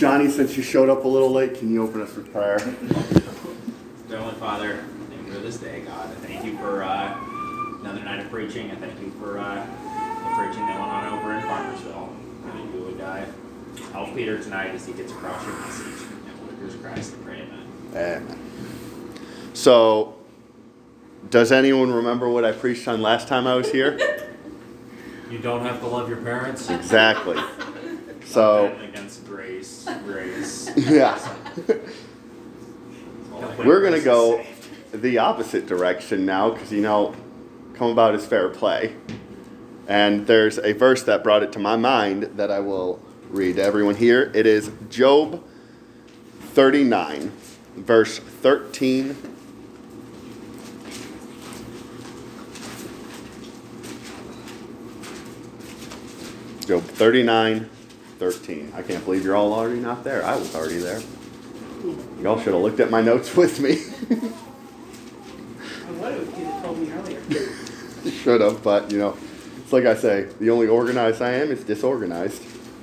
Johnny, since you showed up a little late, can you open us with prayer? Heavenly Father, thank you for this day, God. I thank you for another night of preaching. I thank you for the preaching that went on over in Farmersville. That you would help Peter tonight as he gets across your message. And Lord Jesus Christ, I pray, amen. Amen. So, does anyone remember what I preached on last time I was here? You don't have to love your parents? Exactly. So, Against grace. yeah. We're going to Grace go is saved. the opposite direction now because, come about is fair play. And there's a verse that brought it to my mind that I will read to everyone here. It is Job 39, verse 13. Job 39, 13. I can't believe you're all already not there. I was already there. Y'all should have looked at my notes with me. I would have if you'd have told me earlier. Should have, but it's like I say, the only organized I am is disorganized.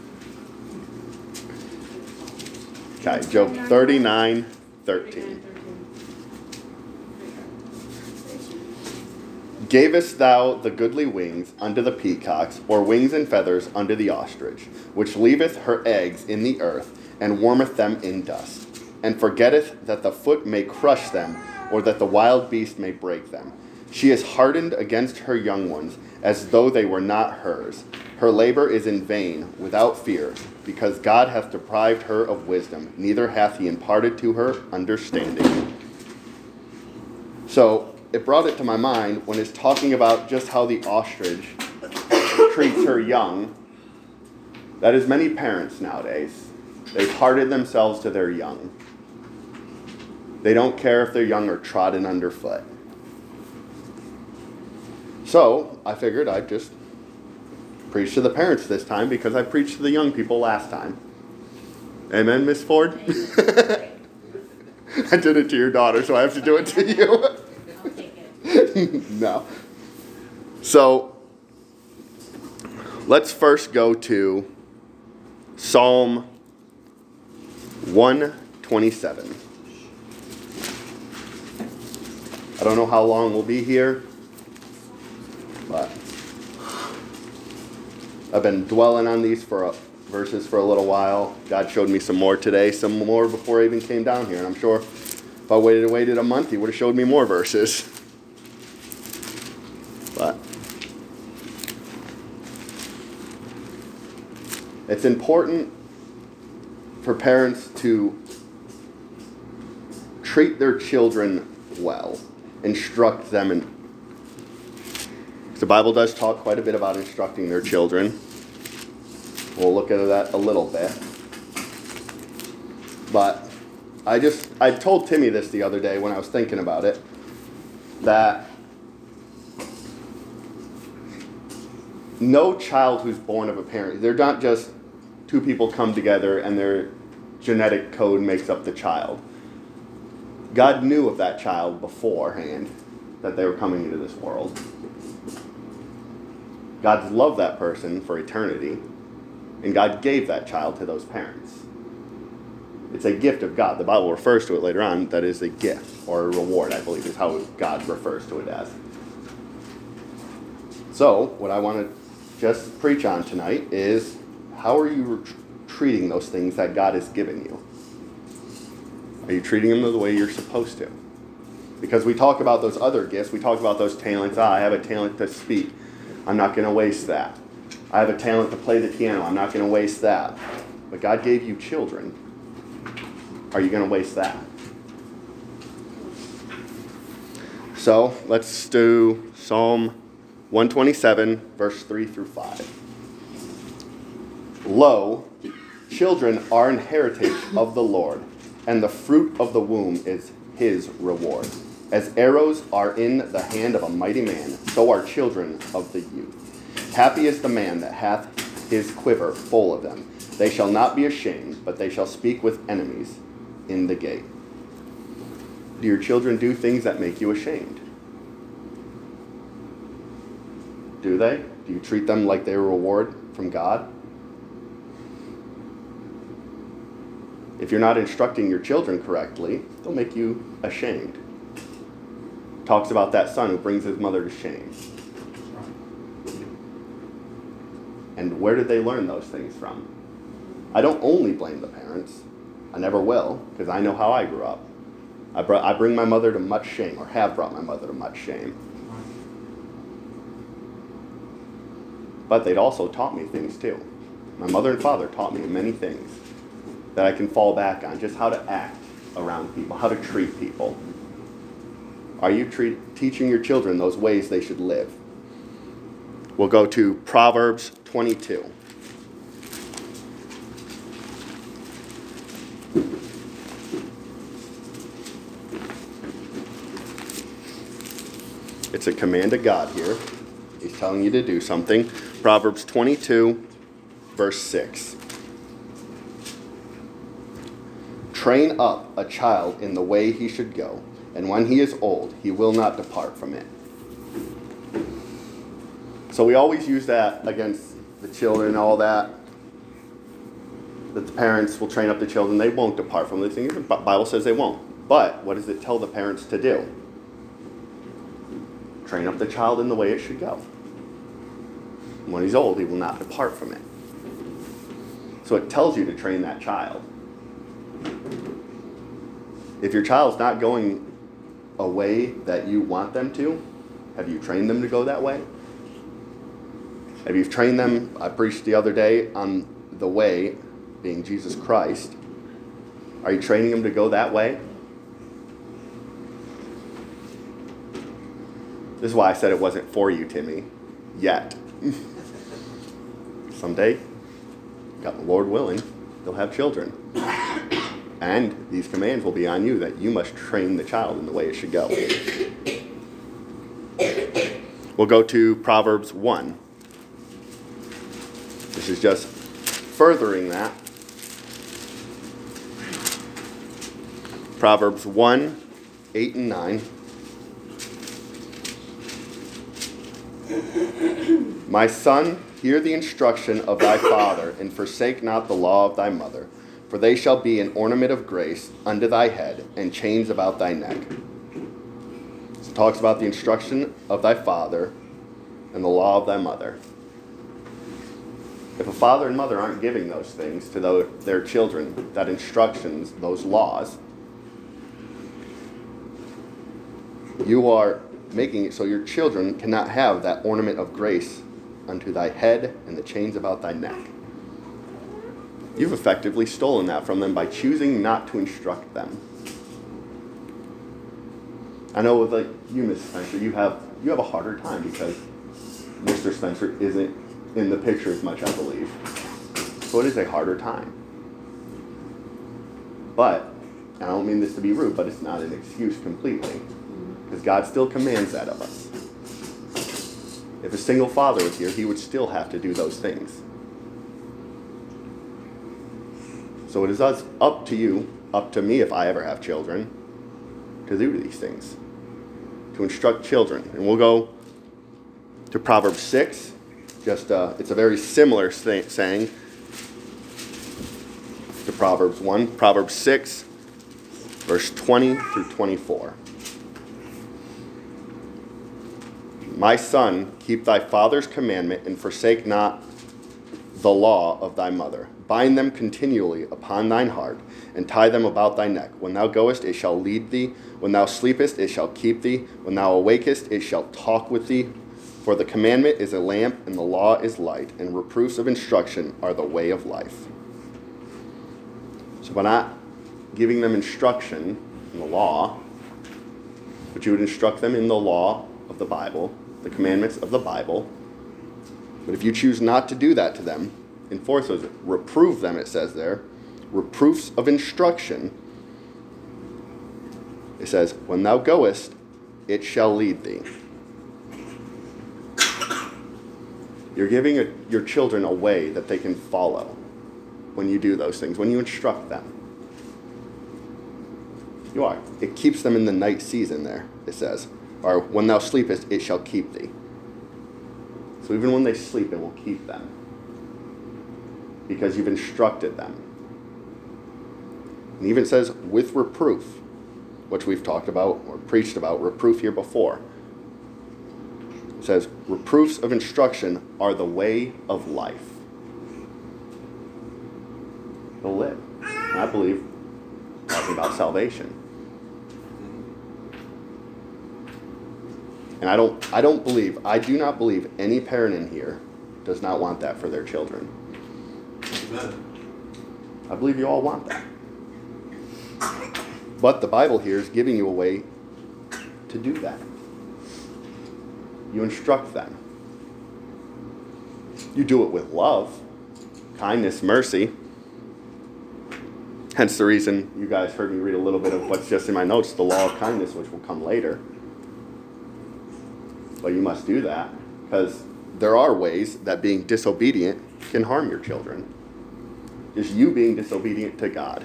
Okay, Job 39, 13. Gavest thou the goodly wings unto the peacocks, or wings and feathers unto the ostrich, which leaveth her eggs in the earth, and warmeth them in dust, and forgetteth that the foot may crush them, or that the wild beast may break them. She is hardened against her young ones, as though they were not hers. Her labor is in vain, without fear, because God hath deprived her of wisdom, neither hath he imparted to her understanding. So, it brought it to my mind when it's talking about just how the ostrich treats her young. That is many parents nowadays. They've hardened themselves to their young. They don't care if their young are trodden underfoot. So, I figured I'd just preach to the parents this time because I preached to the young people last time. Amen, Miss Ford? I did it to your daughter, so I have to do it to you. I'll take it. No. So, let's first go to Psalm 127. I don't know how long we'll be here, but I've been dwelling on these verses for a little while. God showed me some more today, some more before I even came down here, and I'm sure if I waited a month, he would have showed me more verses. But it's important for parents to treat their children well, instruct them. And the Bible does talk quite a bit about instructing their children. We'll look at that a little bit. But I told Timmy this the other day when I was thinking about it, that no child who's born of a parent, they're not just two people come together and their genetic code makes up the child. God knew of that child beforehand that they were coming into this world. God loved that person for eternity, and God gave that child to those parents. It's a gift of God. The Bible refers to it later on that is a gift or a reward, I believe, is how God refers to it as. So, what I want to just preach on tonight is how are you treating those things that God has given you? Are you treating them the way you're supposed to? Because we talk about those other gifts. We talk about those talents. I have a talent to speak. I'm not going to waste that. I have a talent to play the piano. I'm not going to waste that. But God gave you children. Are you going to waste that? So let's do Psalm 127, verse 3 through 5. Lo, children are an heritage of the Lord, and the fruit of the womb is his reward. As arrows are in the hand of a mighty man, so are children of the youth. Happy is the man that hath his quiver full of them. They shall not be ashamed, but they shall speak with enemies in the gate. Do your children do things that make you ashamed? Do they? Do you treat them like they're a reward from God? If you're not instructing your children correctly, they'll make you ashamed. Talks about that son who brings his mother to shame. And where did they learn those things from? I don't only blame the parents. I never will, because I know how I grew up. I bring my mother to much shame, or have brought my mother to much shame. But they'd also taught me things too. My mother and father taught me many things that I can fall back on, just how to act around people, how to treat people. Are you teaching your children those ways they should live? We'll go to Proverbs 22. It's a command of God here. He's telling you to do something. Proverbs 22, verse 6. Train up a child in the way he should go, and when he is old, he will not depart from it. So we always use that against the children and all that. That the parents will train up the children. They won't depart from these things. The Bible says they won't. But what does it tell the parents to do? Train up the child in the way it should go. When he's old, he will not depart from it. So it tells you to train that child. If your child's not going a way that you want them to, have you trained them to go that way? Have you trained them, I preached the other day on the way being Jesus Christ. Are you training them to go that way? This is why I said it wasn't for you, Timmy, yet. Someday, God the Lord willing, they'll have children. And these commands will be on you, that you must train the child in the way it should go. We'll go to Proverbs 1. This is just furthering that. Proverbs 1, 8 and 9. My son, hear the instruction of thy father, and forsake not the law of thy mother. For they shall be an ornament of grace unto thy head, and chains about thy neck. So it talks about the instruction of thy father and the law of thy mother. If a father and mother aren't giving those things to their children, that instructions, those laws, you are making it so your children cannot have that ornament of grace unto thy head and the chains about thy neck. You've effectively stolen that from them by choosing not to instruct them. I know with you, Miss Spencer, you have a harder time because Mr. Spencer isn't in the picture as much, I believe. So it is a harder time. But, and I don't mean this to be rude, but it's not an excuse completely. Because God still commands that of us. If a single father was here, he would still have to do those things. So it is up to you, up to me if I ever have children, to do these things. To instruct children. And we'll go to Proverbs 6. It's a very similar saying to Proverbs 1. Proverbs 6, verse 20 through 24. My son, keep thy father's commandment, and forsake not the law of thy mother. Bind them continually upon thine heart, and tie them about thy neck. When thou goest, it shall lead thee. When thou sleepest, it shall keep thee. When thou awakest, it shall talk with thee. For the commandment is a lamp, and the law is light, and reproofs of instruction are the way of life. So by not giving them instruction in the law, but you would instruct them in the law of the Bible, the commandments of the Bible. But if you choose not to do that to them, enforce those, reprove them, it says there, reproofs of instruction. It says, when thou goest, it shall lead thee. You're giving your children a way that they can follow when you do those things, when you instruct them. You are. It keeps them in the night season there, it says. Or when thou sleepest, it shall keep thee. So even when they sleep, it will keep them. Because you've instructed them. And even says with reproof, which we've talked about or preached about reproof here before. It says reproofs of instruction are the way of life. They'll live. And I believe talking about salvation. And I do not believe any parent in here does not want that for their children. Amen. I believe you all want that. But the Bible here is giving you a way to do that. You instruct them. You do it with love, kindness, mercy. Hence the reason you guys heard me read a little bit of what's just in my notes, the law of kindness, which will come later. But you must do that because there are ways that being disobedient can harm your children. Just you being disobedient to God.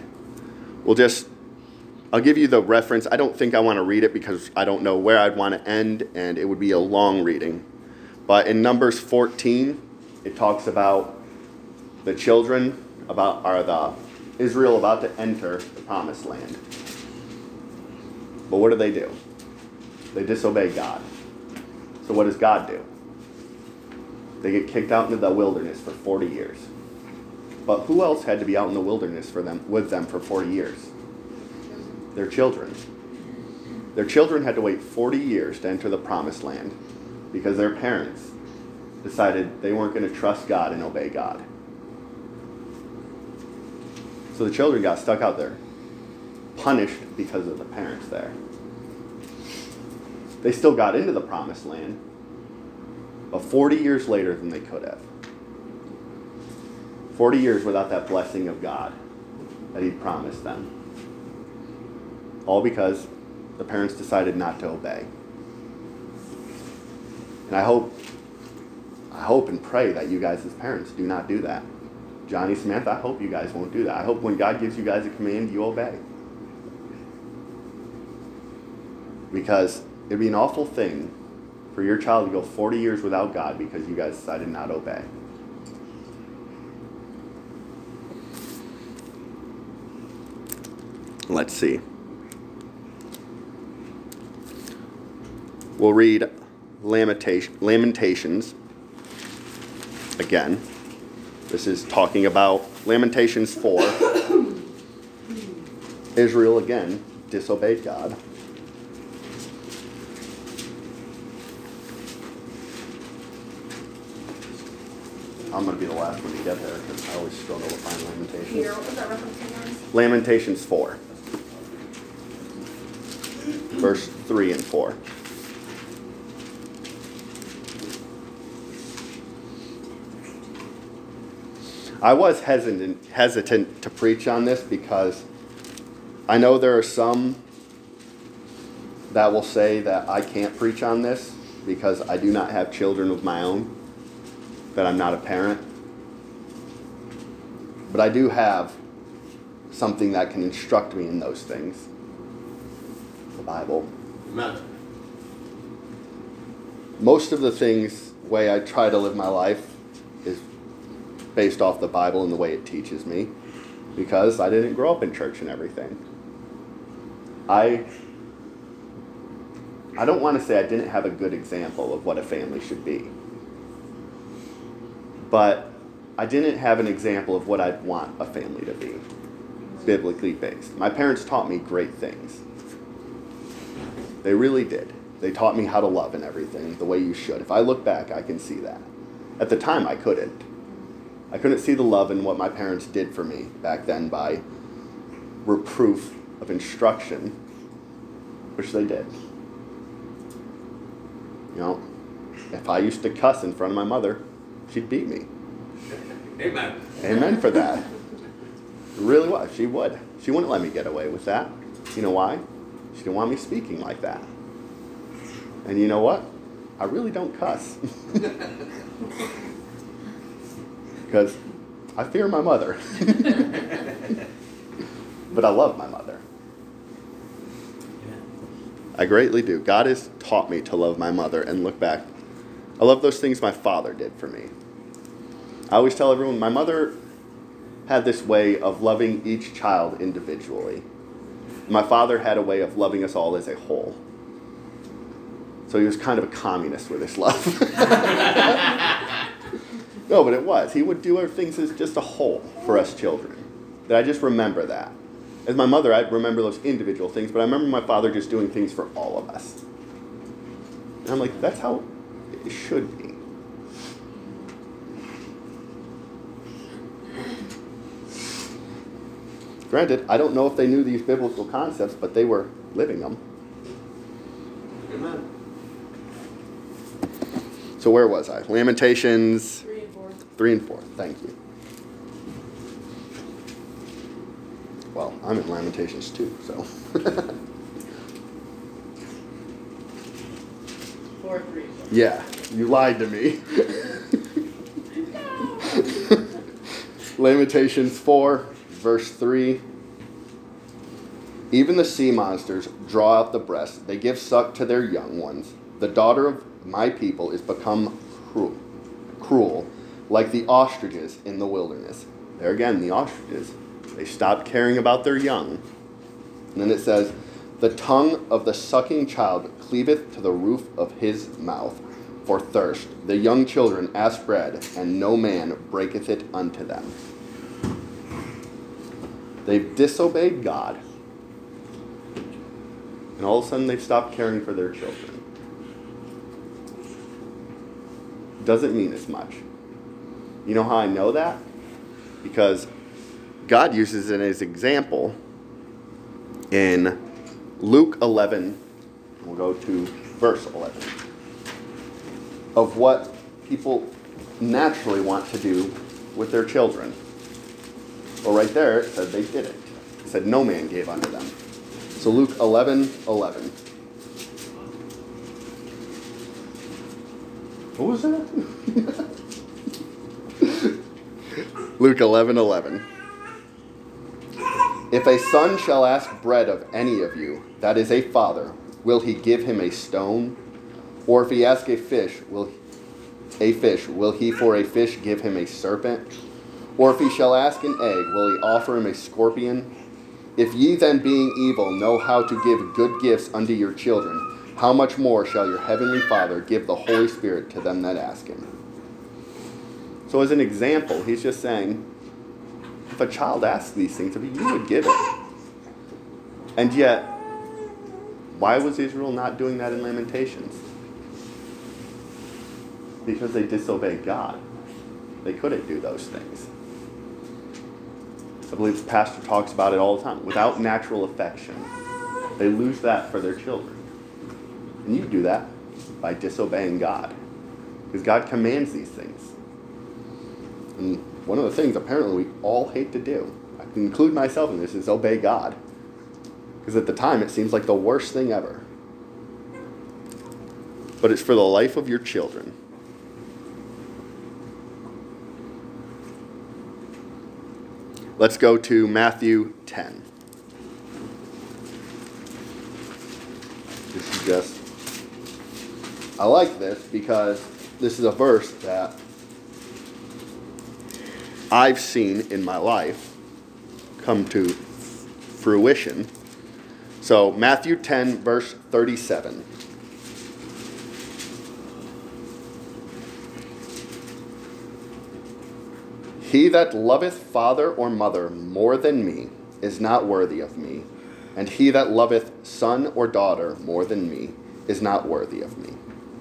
I'll give you the reference. I don't think I want to read it because I don't know where I'd want to end, and it would be a long reading. But in Numbers 14, it talks about the children, Israel about to enter the promised land. But what do? They disobey God. So what does God do? They get kicked out into the wilderness for 40 years. But who else had to be out in the wilderness with them for 40 years? Their children. Their children had to wait 40 years to enter the promised land because their parents decided they weren't going to trust God and obey God. So the children got stuck out there, punished because of the parents there. They still got into the promised land, but 40 years later than they could have. 40 years without that blessing of God that He'd promised them. All because the parents decided not to obey. And I hope and pray that you guys as parents do not do that. Johnny, Samantha, I hope you guys won't do that. I hope when God gives you guys a command, you obey. Because it'd be an awful thing for your child to go 40 years without God because you guys decided not to obey. Let's see. We'll read Lamentations again. This is talking about Lamentations 4. Israel again disobeyed God. I'm going to be the last one to get there because I always struggle to find Lamentations. Peter, what was that reference again? Lamentations 4. Verse 3 and 4. I was hesitant to preach on this because I know there are some that will say that I can't preach on this because I do not have children of my own, that I'm not a parent. But I do have something that can instruct me in those things. The Bible. Amen. Most of the way I try to live my life is based off the Bible and the way it teaches me, because I didn't grow up in church and everything. I don't want to say I didn't have a good example of what a family should be, but I didn't have an example of what I'd want a family to be, biblically based. My parents taught me great things. They really did. They taught me how to love and everything, the way you should. If I look back, I can see that. At the time, I couldn't. I couldn't see the love in what my parents did for me back then by reproof of instruction, which they did. You know, if I used to cuss in front of my mother, she'd beat me. Amen. Amen for that. It really was. She would. She wouldn't let me get away with that. You know why? She didn't want me speaking like that. And you know what? I really don't cuss. Because I fear my mother. But I love my mother. I greatly do. God has taught me to love my mother and look back. I love those things my father did for me. I always tell everyone, my mother had this way of loving each child individually. My father had a way of loving us all as a whole. So he was kind of a communist with his love. No, but it was. He would do our things as just a whole for us children. That I just remember that. As my mother, I remember those individual things, but I remember my father just doing things for all of us. And I'm like, that's how it should be. Granted, I don't know if they knew these biblical concepts, but they were living them. Amen. So where was I? Lamentations 3 and 4. 3 and 4. Thank you. Well, I'm in Lamentations 2, so. 4, 3. Yeah, you lied to me. Lamentations 4, verse 3. Even the sea monsters draw out the breast. They give suck to their young ones. The daughter of my people is become cruel, like the ostriches in the wilderness. There again, the ostriches. They stopped caring about their young. And then it says, the tongue of the sucking child cleaveth to the roof of his mouth for thirst. The young children ask bread, and no man breaketh it unto them. They've disobeyed God. And all of a sudden they've stopped caring for their children. Doesn't mean as much. You know how I know that? Because God uses it as an example in Luke 11. We'll go to verse 11. Of what people naturally want to do with their children. Well, right there it said they didn't. It said no man gave unto them. So Luke 11:11. What was that? Luke 11:11. If a son shall ask bread of any of you, that is a father, will he give him a stone? Or if he ask a fish, will he for a fish give him a serpent? Or if he shall ask an egg, will he offer him a scorpion? If ye then, being evil, know how to give good gifts unto your children, how much more shall your heavenly Father give the Holy Spirit to them that ask him? So as an example, he's just saying, if a child asks these things of you, you would give it. And yet, why was Israel not doing that in Lamentations? Because they disobeyed God. They couldn't do those things. I believe the pastor talks about it all the time. Without natural affection, they lose that for their children. And you do that by disobeying God. Because God commands these things. And one of the things apparently we all hate to do, I can include myself in this, is obey God. Because at the time it seems like the worst thing ever. But it's for the life of your children. Let's go to Matthew 10. This is just, I like this because this is a verse that I've seen in my life come to fruition. So Matthew 10, verse 37. He that loveth father or mother more than me is not worthy of me, and he that loveth son or daughter more than me is not worthy of me.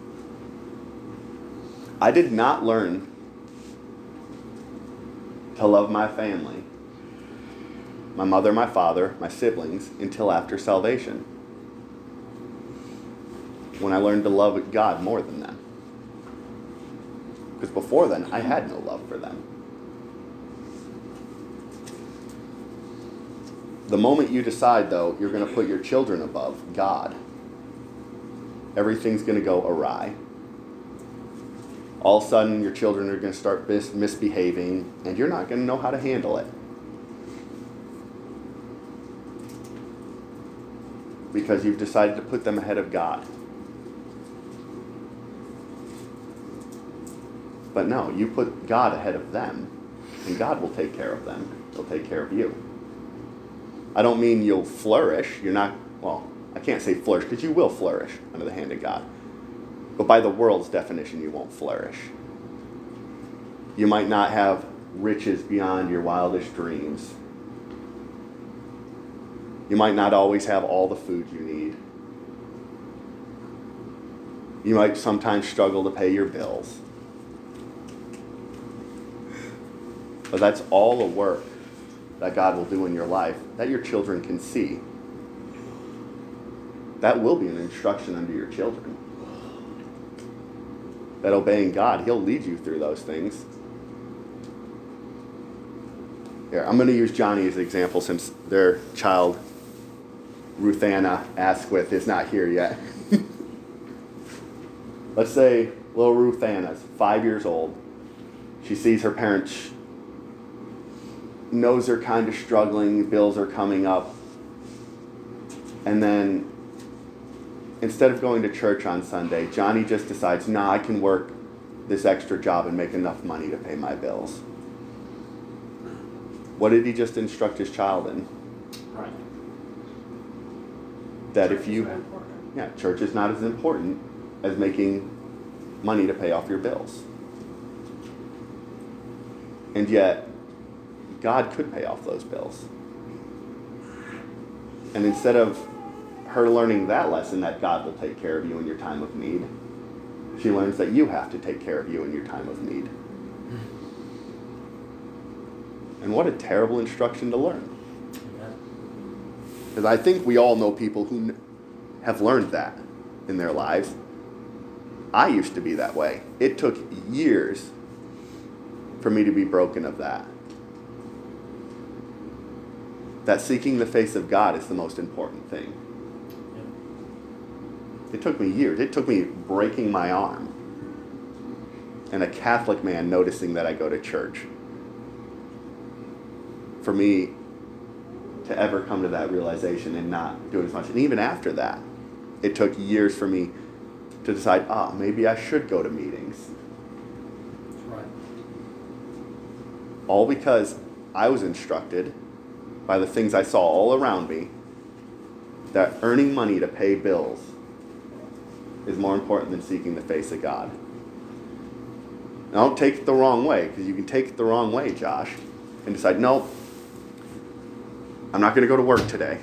I did not learn to love my family, my mother, my father, my siblings, until after salvation, when I learned to love God more than them. Because before then, I had no love for them. The moment you decide, though, you're going to put your children above God, everything's going to go awry. All of a sudden, your children are going to start misbehaving, and you're not going to know how to handle it. Because you've decided to put them ahead of God. But no, you put God ahead of them. and God will take care of them. He'll take care of you. I don't mean you'll flourish. You're not, well, I can't say flourish because you will flourish under the hand of God. But by the world's definition, you won't flourish. You might not have riches beyond your wildest dreams. You might not always have all the food you need. You might sometimes struggle to pay your bills. But that's all the work that God will do in your life that your children can see. That will be an instruction unto your children. That obeying God, He'll lead you through those things. Here, I'm going to use Johnny as an example since their child, Ruthanna Asquith, is not here yet. Let's say little Ruthanna's 5 years old. She sees her parents, knows they're kind of struggling, bills are coming up. And then instead of going to church on Sunday, Johnny just decides, nah, I can work this extra job and make enough money to pay my bills. What did he just instruct his child in? Right. That if you, yeah, church is not as important as making money to pay off your bills. And yet, God could pay off those bills. And instead of her learning that lesson, that God will take care of you in your time of need, she learns that you have to take care of you in your time of need. And what a terrible instruction to learn. Because I think we all know people who have learned that in their lives. I used to be that way. It took years for me to be broken of that. That seeking the face of God is the most important thing. It took me years. It took me breaking my arm and a Catholic man noticing that I go to church for me to ever come to that realization and not do it as much. And even after that, it took years for me to decide, maybe I should go to meetings. That's right. All because I was instructed by the things I saw all around me that earning money to pay bills is more important than seeking the face of God. Now, don't take it the wrong way, because you can take it the wrong way, Josh, and decide, no, I'm not going to go to work today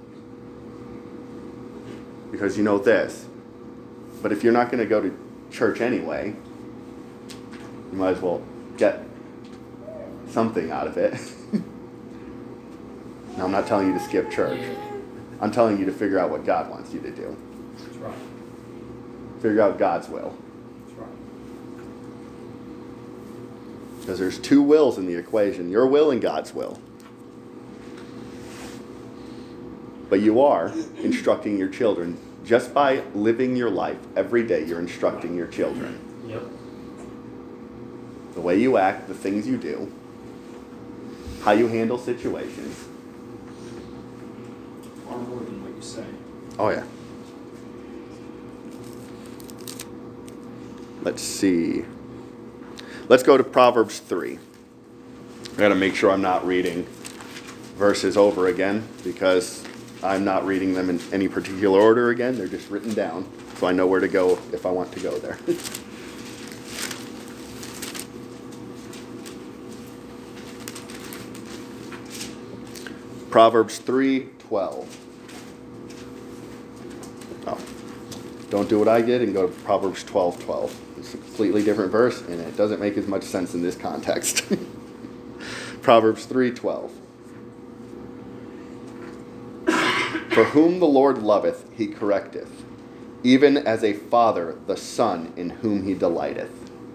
because you know this. But if you're not going to go to church anyway, you might as well get something out of it. Now, I'm not telling you to skip church. I'm telling you to figure out what God wants you to do. That's right. Figure out God's will. That's right. Because there's two wills in the equation, your will and God's will. But you are instructing your children. Just by living your life every day, you're instructing your children. Yep. The way you act, the things you do, how you handle situations. Far more than what you say. Oh, yeah. Let's see. Let's go to Proverbs 3. I got to make sure I'm not reading verses over again because I'm not reading them in any particular order again. They're just written down, so I know where to go if I want to go there. Proverbs 3:12. Oh, don't do what I did and go to Proverbs 12:12. It's a completely different verse, and it doesn't make as much sense in this context. Proverbs 3:12. For whom the Lord loveth, he correcteth, even as a father the son in whom he delighteth.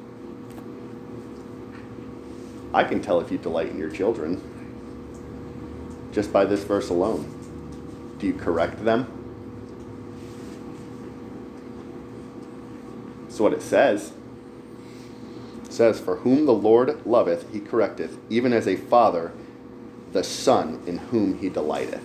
I can tell if you delight in your children just by this verse alone. Do you correct them? That's what it says. It says, for whom the Lord loveth, he correcteth, even as a father the son in whom he delighteth.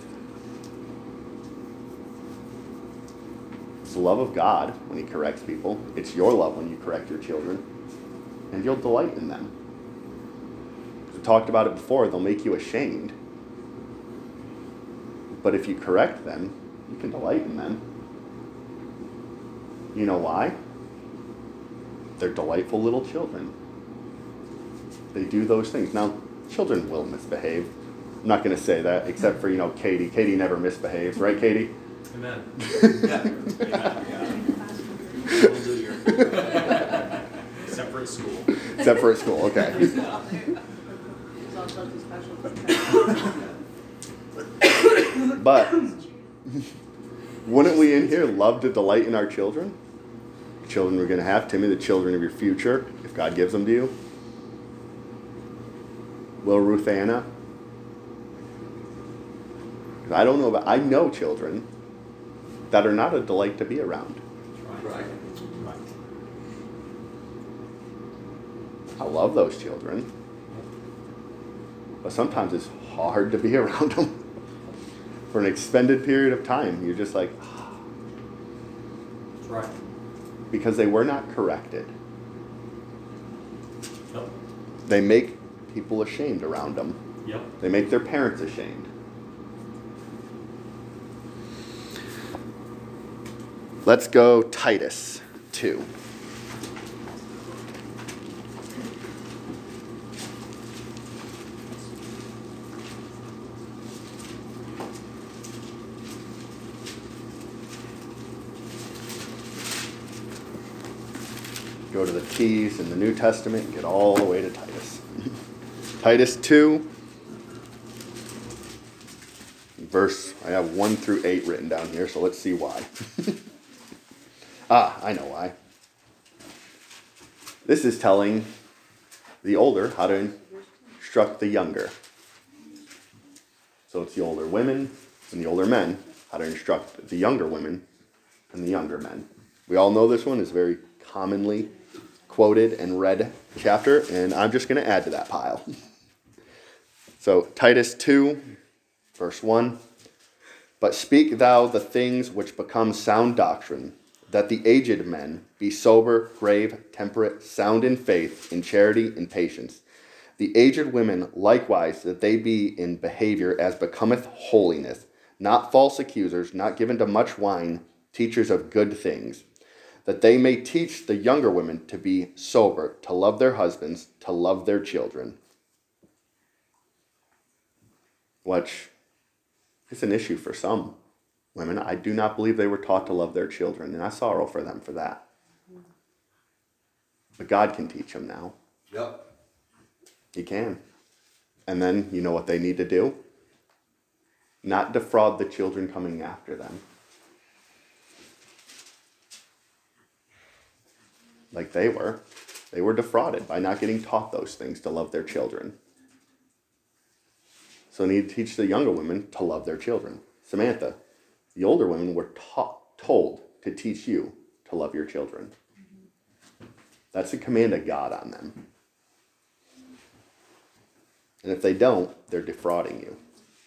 It's the love of God when he corrects people. It's your love when you correct your children. And you'll delight in them. We talked about it before, they'll make you ashamed. But if you correct them, you can delight in them. You know why? They're delightful little children. They do those things. Now, children will misbehave. I'm not going to say that, except for, Katie. Katie never misbehaves, right, Katie? Amen. We'll do your separate school. Except for at school, okay. He's also too special for But wouldn't we in here love to delight in our children? The children we're going to have, Timmy, the children of your future, if God gives them to you. Little Ruth Anna. I don't know I know children that are not a delight to be around. Right. I love those children. But sometimes it's hard to be around them. For an extended period of time, you're just like, That's right. because they were not corrected. Yep. They make people ashamed around them. Yep. They make their parents ashamed. Let's go Titus 2. Go to the T's in the New Testament and get all the way to Titus. Titus 2, I have 1 through 8 written down here, so let's see why. I know why. This is telling the older how to instruct the younger. So it's the older women and the older men how to instruct the younger women and the younger men. We all know this one is very commonly quoted and read chapter, and I'm just going to add to that pile. So Titus 2, verse 1. But speak thou the things which become sound doctrine, that the aged men be sober, grave, temperate, sound in faith, in charity, in patience. The aged women likewise, that they be in behavior as becometh holiness, not false accusers, not given to much wine, teachers of good things, that they may teach the younger women to be sober, to love their husbands, to love their children. Which is an issue for some women. I do not believe they were taught to love their children, and I sorrow for them for that. But God can teach them now. Yep. He can. And then, you know what they need to do? Not defraud the children coming after them. Like they were. They were defrauded by not getting taught those things to love their children. So they need to teach the younger women to love their children. Samantha, the older women were told to teach you to love your children. That's a command of God on them. And if they don't, they're defrauding you.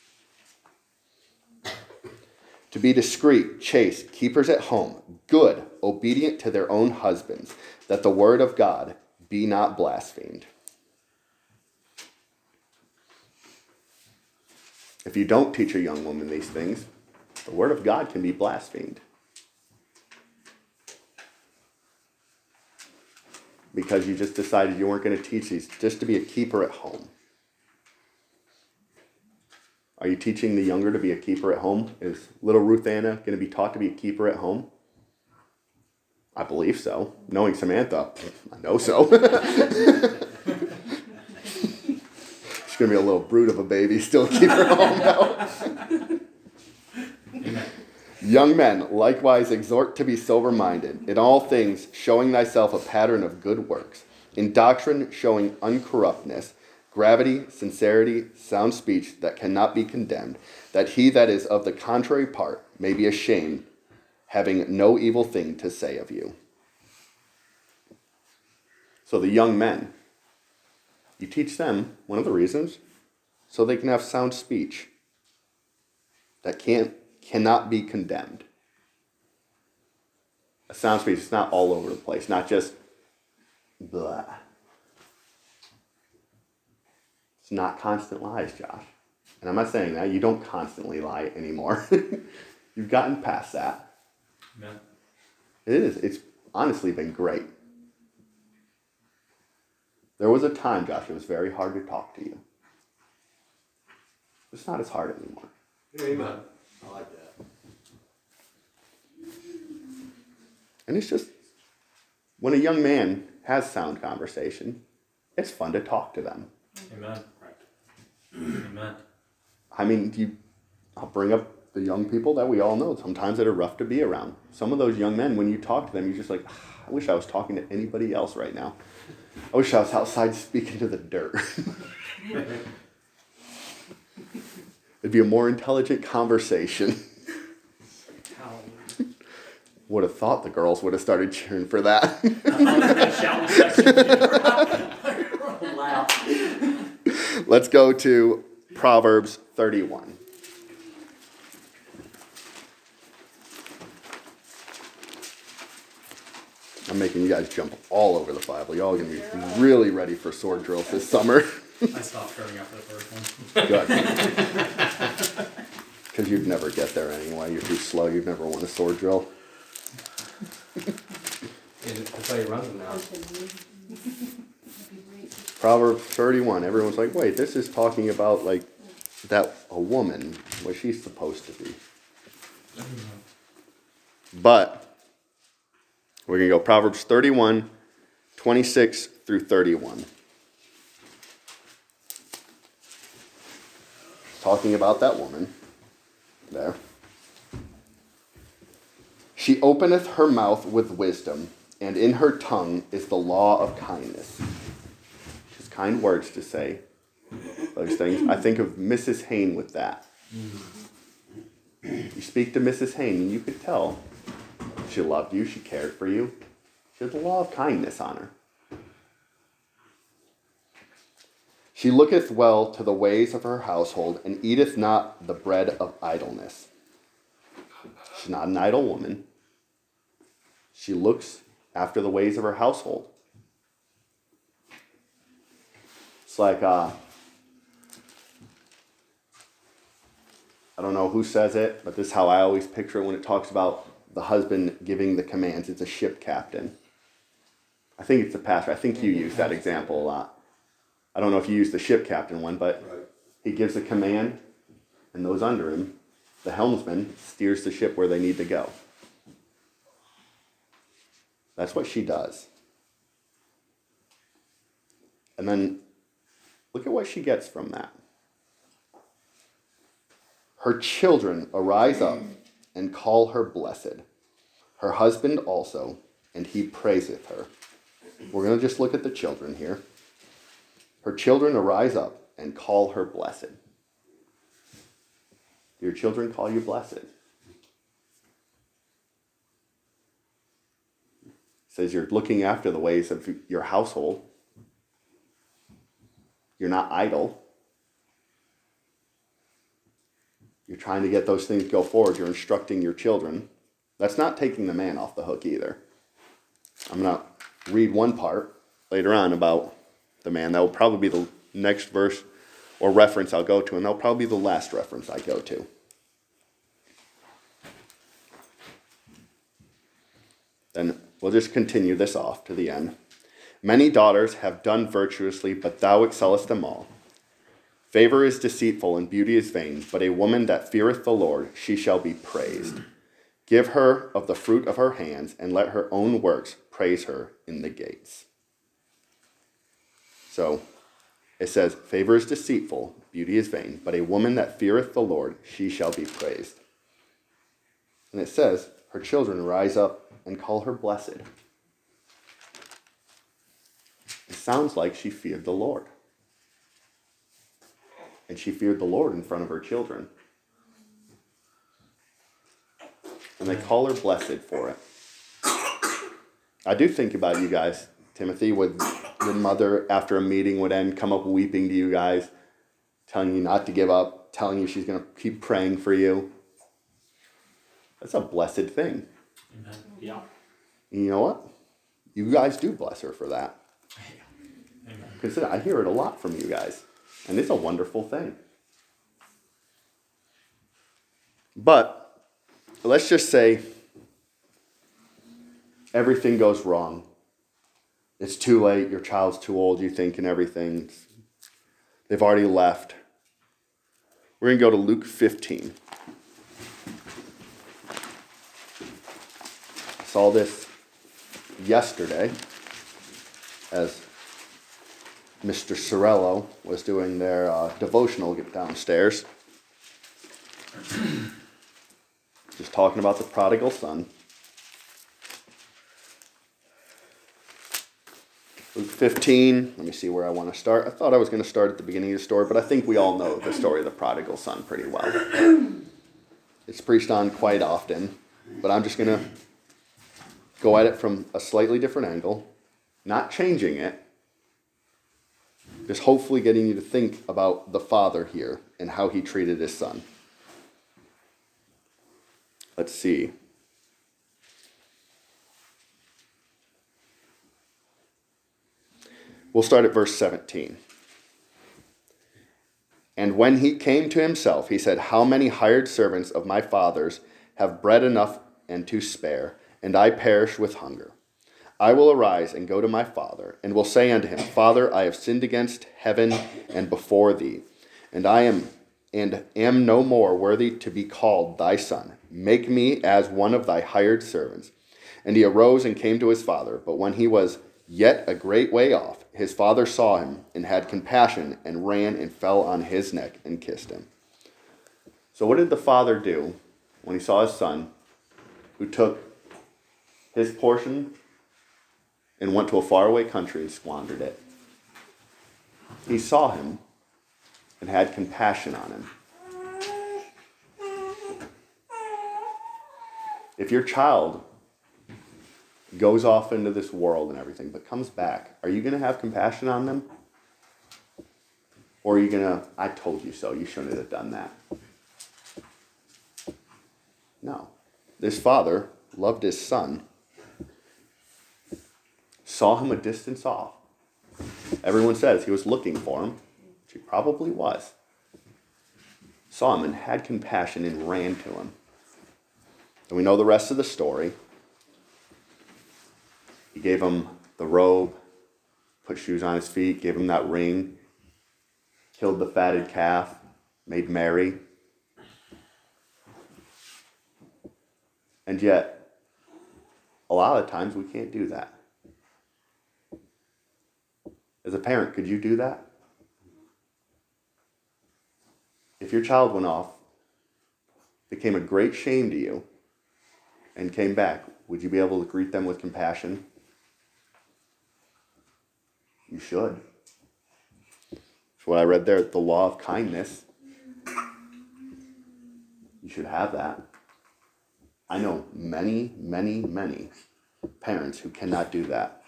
To be discreet, chaste, keepers at home, good, obedient to their own husbands, that the word of God be not blasphemed. If you don't teach a young woman these things, the word of God can be blasphemed. Because you just decided you weren't going to teach these just to be a keeper at home. Are you teaching the younger to be a keeper at home? Is little Ruth Anna going to be taught to be a keeper at home? I believe so. Knowing Samantha, I know so. She's going to be a little brute of a baby, still keep her home now. Young men, likewise exhort to be sober-minded, in all things showing thyself a pattern of good works, in doctrine showing uncorruptness, gravity, sincerity, sound speech that cannot be condemned, that he that is of the contrary part may be ashamed, having no evil thing to say of you. So the young men, you teach them, one of the reasons, so they can have sound speech that cannot be condemned. A sound speech is not all over the place, not just blah. It's not constant lies, Josh. And I'm not saying that. You don't constantly lie anymore. You've gotten past that. Amen. It is. It's honestly been great. There was a time, Josh, it was very hard to talk to you. It's not as hard anymore. Amen. I like that. And it's just, when a young man has sound conversation, it's fun to talk to them. Amen. Amen. I mean, I'll bring up the young people that we all know, sometimes that are rough to be around. Some of those young men, when you talk to them, you're just like, I wish I was talking to anybody else right now. I wish I was outside speaking to the dirt. It'd be a more intelligent conversation. Would have thought the girls would have started cheering for that. Let's go to Proverbs 31. I'm making you guys jump all over the Bible. Y'all are going to be really ready for sword drills this summer. I stopped showing up for the first one. Good. Because you'd never get there anyway. You're too slow. You've never won a sword drill. That's how he runs them now. Proverbs 31. Everyone's like, wait, this is talking about like that a woman, what she's supposed to be. But we're going to go Proverbs 31, 26 through 31. Talking about that woman there. She openeth her mouth with wisdom, and in her tongue is the law of kindness. Just kind words to say those things. I think of Mrs. Hain with that. You speak to Mrs. Hain, and you could tell she loved you, she cared for you. She had the law of kindness on her. She looketh well to the ways of her household, and eateth not the bread of idleness. She's not an idle woman. She looks after the ways of her household. It's like, I don't know who says it, but this is how I always picture it when it talks about the husband giving the commands. It's a ship captain. I think it's the pastor. I think you use that example a lot. I don't know if you use the ship captain one, but he gives a command, and those under him, the helmsman, steers the ship where they need to go. That's what she does. And then look at what she gets from that. Her children arise up and call her blessed. Her husband also, and he praiseth her. We're going to just look at the children here. Her children arise up and call her blessed. Do your children call you blessed? It says you're looking after the ways of your household. You're not idle. You're trying to get those things to go forward. You're instructing your children. That's not taking the man off the hook either. I'm going to read one part later on about the man. That will probably be the next verse or reference I'll go to, and that'll probably be the last reference I go to. Then we'll just continue this off to the end. Many daughters have done virtuously, but thou excellest them all. Favor is deceitful and beauty is vain, but a woman that feareth the Lord, she shall be praised. Give her of the fruit of her hands, and let her own works praise her in the gates. So it says, favor is deceitful, beauty is vain, but a woman that feareth the Lord, she shall be praised. And it says, her children rise up and call her blessed. It sounds like she feared the Lord. And she feared the Lord in front of her children. And they call her blessed for it. I do think about you guys. Timothy, would your mother, after a meeting would end, come up weeping to you guys, telling you not to give up, telling you she's going to keep praying for you? That's a blessed thing. Amen. Yeah. And you know what? You guys do bless her for that. Amen. Because I hear it a lot from you guys. And it's a wonderful thing. But let's just say everything goes wrong. It's too late, your child's too old, you think, and everything. They've already left. We're going to go to Luke 15. I saw this yesterday as Mr. Sorello was doing their devotional downstairs. Just talking about the prodigal son. Luke 15, let me see where I want to start. I thought I was going to start at the beginning of the story, but I think we all know the story of the prodigal son pretty well. It's preached on quite often, but I'm just going to go at it from a slightly different angle, not changing it, just hopefully getting you to think about the father here and how he treated his son. Let's see. We'll start at verse 17. And when he came to himself, he said, "How many hired servants of my father's have bread enough and to spare, and I perish with hunger? I will arise and go to my father, and will say unto him, Father, I have sinned against heaven and before thee, and I am no more worthy to be called thy son. Make me as one of thy hired servants. And he arose and came to his father. But when he was yet a great way off, his father saw him and had compassion and ran and fell on his neck and kissed him." So what did the father do when he saw his son, who took his portion and went to a faraway country and squandered it? He saw him and had compassion on him. If your child goes off into this world and everything, but comes back, are you going to have compassion on them? Or are you going to, I told you so, you shouldn't have done that? No. This father loved his son, saw him a distance off. Everyone says he was looking for him, which he probably was. Saw him and had compassion and ran to him. And we know the rest of the story. He gave him the robe, put shoes on his feet, gave him that ring, killed the fatted calf, made merry. And yet, a lot of times we can't do that. As a parent, could you do that? If your child went off, became a great shame to you, and came back, would you be able to greet them with compassion? You should. That's what I read there, the law of kindness. You should have that. I know many, many, many parents who cannot do that.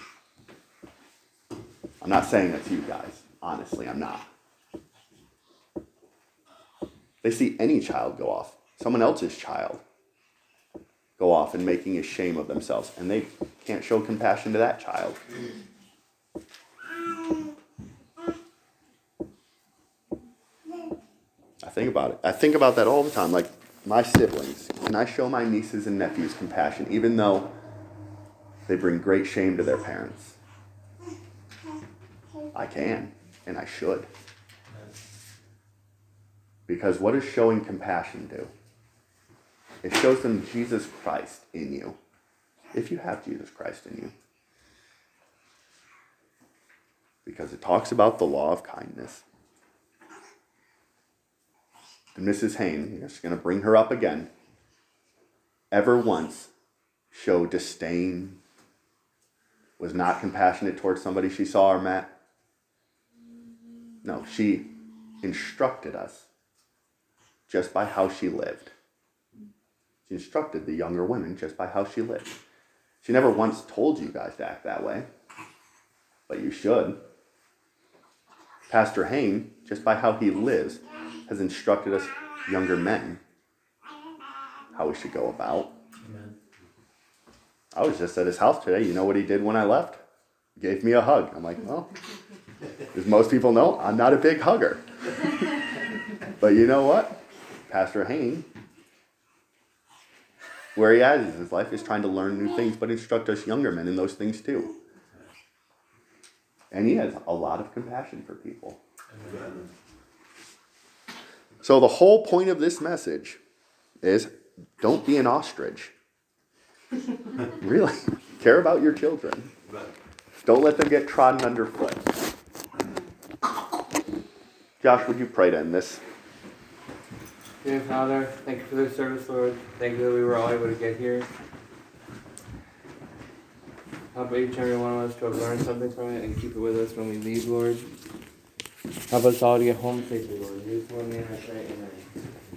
I'm not saying that's you guys. Honestly, I'm not. They see any child go off, someone else's child go off and making a shame of themselves, and they can't show compassion to that child. I think about it. I think about that all the time. Like, my siblings, can I show my nieces and nephews compassion, even though they bring great shame to their parents? I can, and I should. Because what does showing compassion do? It shows them Jesus Christ in you, if you have Jesus Christ in you. Because it talks about the law of kindness. And Mrs. Hain, I'm just going to bring her up again, ever once showed disdain, was not compassionate towards somebody she saw or met. No, she instructed us just by how she lived. She instructed the younger women just by how she lived. She never once told you guys to act that way, but you should. Pastor Hain, just by how he lives, has instructed us younger men how we should go about. Amen. I was just at his house today. You know what he did when I left? He gave me a hug. I'm like, well, As most people know, I'm not a big hugger. But you know what? Pastor Hain, where he is in his life, is trying to learn new things, but instruct us younger men in those things too. And he has a lot of compassion for people. Amen. So the whole point of this message is don't be an ostrich. Really. Care about your children. Amen. Don't let them get trodden underfoot. Josh, would you pray to end this? Dear Father, thank you for this service, Lord. Thank you that we were all able to get here. Help each and every one of us to have learned something from it and keep it with us when we leave, Lord. Help us all to get home safely, Lord. In Jesus' name I pray, amen.